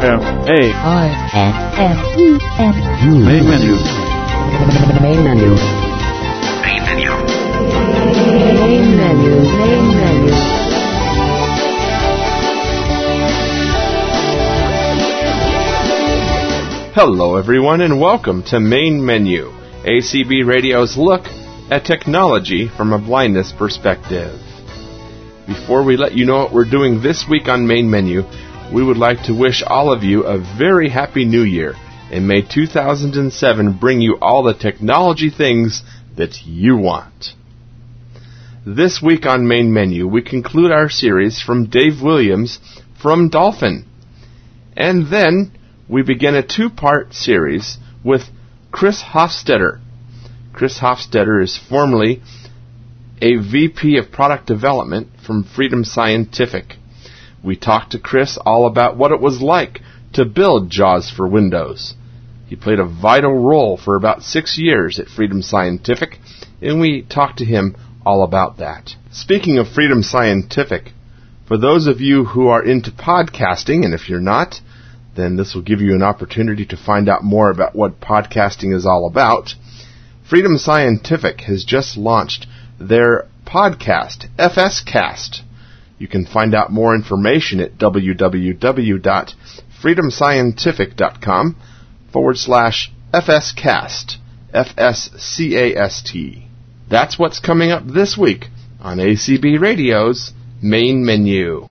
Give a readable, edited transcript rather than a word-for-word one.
M-A-I-N-M-E-N-U. Main menu. Main menu. Main menu. Main menu. Main menu. Hello everyone and welcome to Main Menu, ACB Radio's look at technology from a blindness perspective. Before we let you know what we're doing this week on Main Menu, we would like to wish all of you a very happy new year, and may 2007 bring you all the technology things that you want. This week on Main Menu, we conclude our series from Dave Williams from Dolphin. And then we begin a two-part series with Chris Hofstetter. Chris Hofstetter is formerly a VP of Product Development from Freedom Scientific. We talked to Chris all about what it was like to build JAWS for Windows. He played a vital role for about 6 years at Freedom Scientific, and we talked to him all about that. Speaking of Freedom Scientific, for those of you who are into podcasting, and if you're not, then this will give you an opportunity to find out more about what podcasting is all about. Freedom Scientific has just launched their podcast, FSCast. You can find out more information at www.freedomscientific.com/FSCast, FSCAST. That's what's coming up this week on ACB Radio's Main Menu.